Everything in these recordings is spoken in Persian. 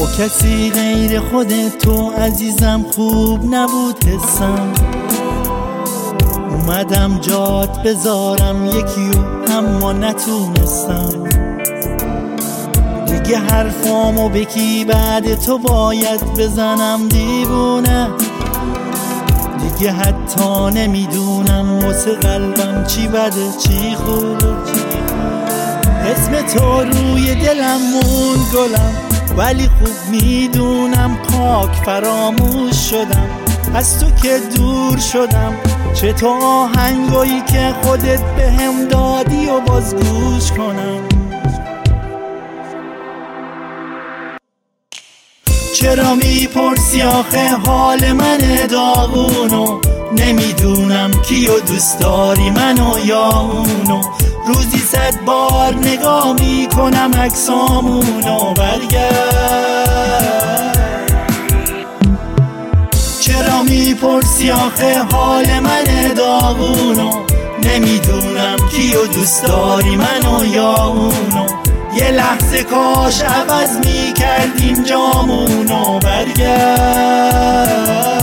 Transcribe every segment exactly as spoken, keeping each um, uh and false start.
کسی غیر خودت تو عزیزم خوب نبود حسم. اومدم جات بذارم یکیو اما نتونستم. دیگه حرفامو بکی بعد تو باید بزنم دیوونه. دیگه حتی نمیدونم واسه قلبم چی بده چی خوبه. اسم تو روی دلم مون گلم، ولی خوب میدونم پاک فراموش شدم. از تو که دور شدم چه تو آهنگایی که خودت بهم دادی و باز گوش کنم. چرا میپرسی آخه حال من داغونو؟ نمیدونم کیو دوست داری منو یا اونو. روزی صد بار نگاه میکنم عکسامونو. برگرد. چرا میپرسی آخه حال من داغونو؟ نمیدونم کیو دوست داری منو یا اونو. یه لحظه کاش عوض میکردیم جامونو. برگرد.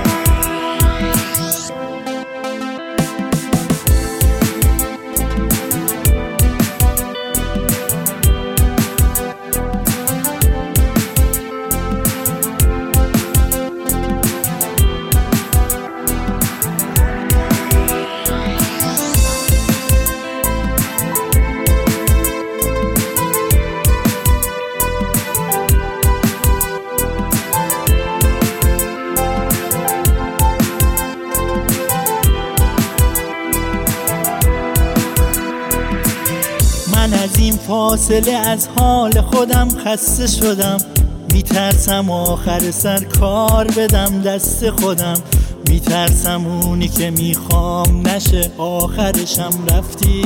من از این فاصله از حال خودم خسته شدم. میترسم آخر سر کار بدم دست خودم. میترسم اونی که میخوام نشه آخرشم رفتی.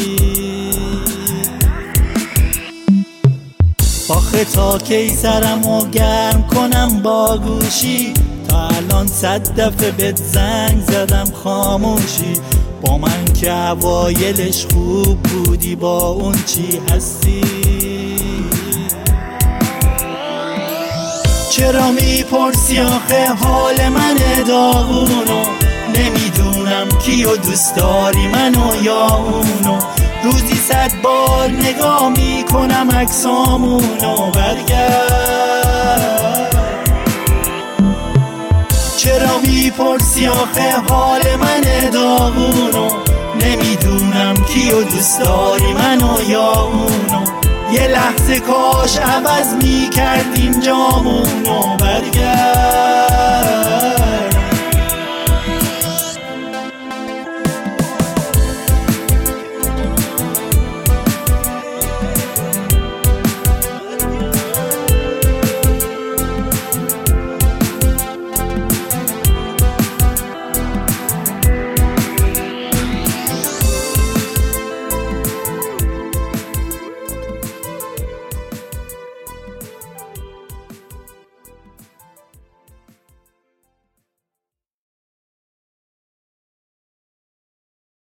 آخه تا کی سرمو گرم کنم با گوشی؟ تا الان صد دفعه بهت زنگ زدم خاموشی. با من که اوایلش خوب بودی با اون چی هستی؟ چرا میپرسی آخه حال من داغونو؟ نمیدونم کیو دوست داری منو یا اونو. روزی صد بار نگاه میکنم عکسامونو. برگرد. چرا میپرسی آخه حال من داغونو؟ نمیدونم کیو دوست داری منو یا اونو. یه لحظه کاش عوض میکردیم جامونو. برگرد.